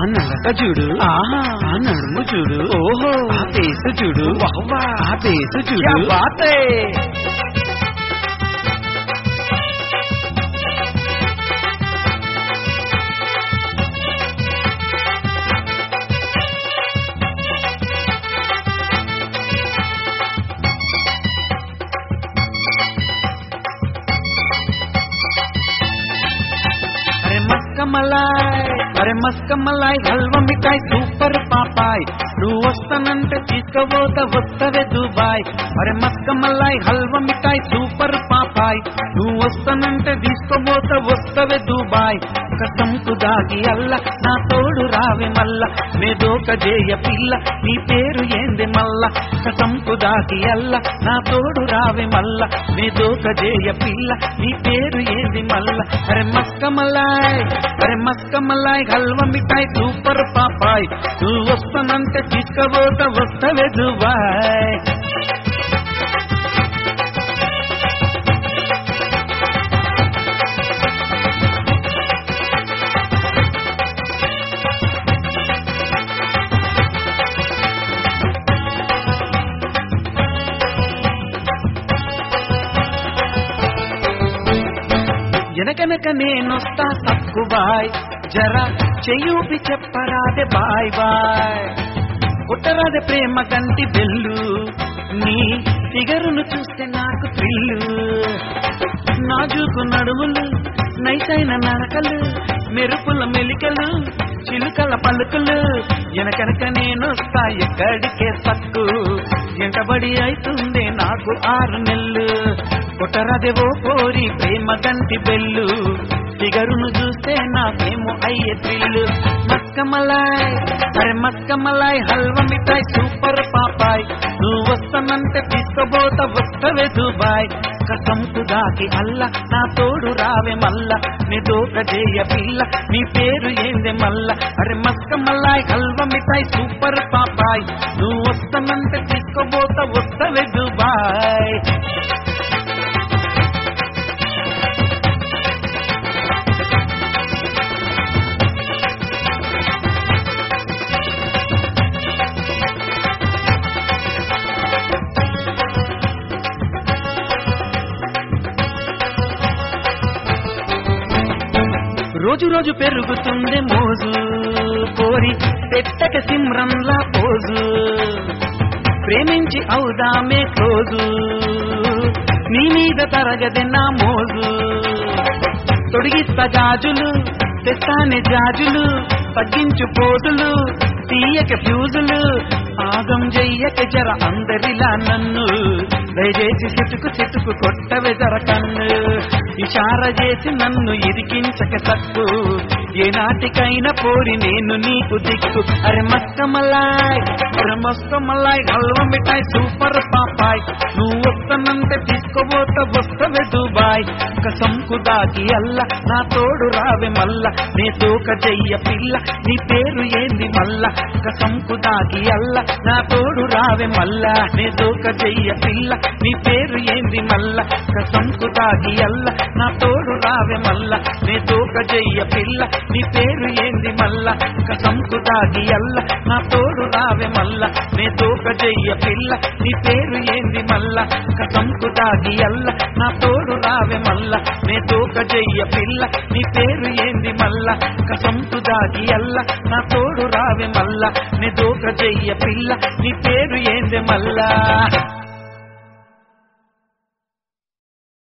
నడక చూడు, ఆహా ఆ నడుము చూడు, ఓహో ఆ పేసు చూడు, వాహ్వా ఆ పేసు చూడు, క్యా బాత్ హై. అరే మస్క మలాయ్ హల్వా మిఠాయి సూపర్ పాపాయ్, నువ్వు వస్తానంటే తీసుకుపోతా వస్తవే దుబాయ్. అరే మస్క మలాయ్ హల్వా మిఠాయి సూపర్ పాపాయ్, నువ్వు వస్తానంటే తీసుకుపోతా వస్తవే దుబాయ్. కసంకు దాగి అల్ల నా తోడు రావే మల్ల, మేదోక జేయ పిల్ల నీ పేరు ఏంది మల్ల. కసంకు దాగి అల్ల నా తోడు రావే మల్ల, మేదోక జేయ పిల్ల నీ పేరు ఏంది మల్ల. అరే మస్క మలాయ్ హల్వా మిఠాయి సూపర్ పాపాయ్, నువ్వు వస్తానంటే తీసుకుపోతా వస్తవే దుబాయ్. ఎనకనక నేనొస్తా తక్కువాయ్, జరా చెయ్యూపి చెప్పరాదే బాయ్ బాయ్. కొట్టరాదే ప్రేమ గంటి బెల్లు, నీ ఫిగరును చూస్తే నాకు థ్రిల్లు. నాజూకు నడుములు నైసైన నడకలు, మెరుపుల మెలికలు చిలుకల పలుకులు. ఎనకనక నేనొస్తా ఎక్కడికే తక్కు, ఎంటబడి అవుతుంది నాకు 6 నెలలు. కొట్టరాదేవో పోరి ప్రేమ గంటి బెల్లు, ఫిగరును చూస్తే నాకేమో అయ్యే థ్రిల్లు. మస్క మలాయ్ హల్వా మిఠాయి సూపర్ పాపాయ్, నువ్వు వస్తానంటే తీసుకుపోతా వస్తవే దుబాయ్. కసంకు దాకి అల్ల నా తోడు రావే మల్ల, మేదోక జేయ పిల్ల నీ పేరు ఏంది మల్ల. అరే మస్క మలాయ్ హల్వా మిఠాయి సూపర్ పాపాయ్, నువ్వు వస్తానంటే తీసుకుపోతా వస్తవే దుబాయ్. రోజు రోజు పెరుగుతుంది మోజు, కోరి పెట్టక సిమ్రన్లా పోజు. ప్రేమించి అవుదామే క్లోజు, నీ మీద తరగది నా మోజు. తొడిగిస్తా గాజులు తెస్తానే జాజులు, తగ్గించు పోజులు తీయక ఫ్యూజులు. ఆగం చెయ్యక జర అందరిలా నన్ను, దయచేసి చిటుకు కొట్టవే జర కన్ను. ఇషార చేసి నన్ను ఇరికించక తక్కు, ఏ నాటికైనా పోరి నేను నీకు దిక్కు. అరే మస్క మలాయ్ హల్వా మిఠాయి సూపర్ పాపాయ్, నువ్వు వస్తానంటే తీసుకుపోతా వస్తవే దుబాయ్. కసంకు దాగి అల్ల నా తోడు రావే మల్ల, మేదోక జయ్య పిల్ల నీ పేరు ఏంది మల్ల. కసంకు దాగి అల్ల నా తోడు రావే మల్ల, మేదోక జయ్య పిల్ల నీ పేరు ఏంది మల్ల. కసంకు దాగి అల్ల నా తోడు రావే మల్ల, మేదోక జయ్య పిల్ల నీ పేరు ఏంది మల్ల. కసంకు దాగి అల్ల నా తోడు రావే మల్ల, మేదోక జయ్య పిల్ల నీ పేరు ఏంది మల్ల. కసంకు దాగి అల్ల నా తోడు రావే మల్ల, మేదోక జయ్య పిల్ల నీ పేరు ఏంది మల్ల. కసంకు దాగి అల్ల నా తోడు రావే మల్ల, మేదోక జయ్య పిల్ల నీ పేరు ఏంది మల్ల.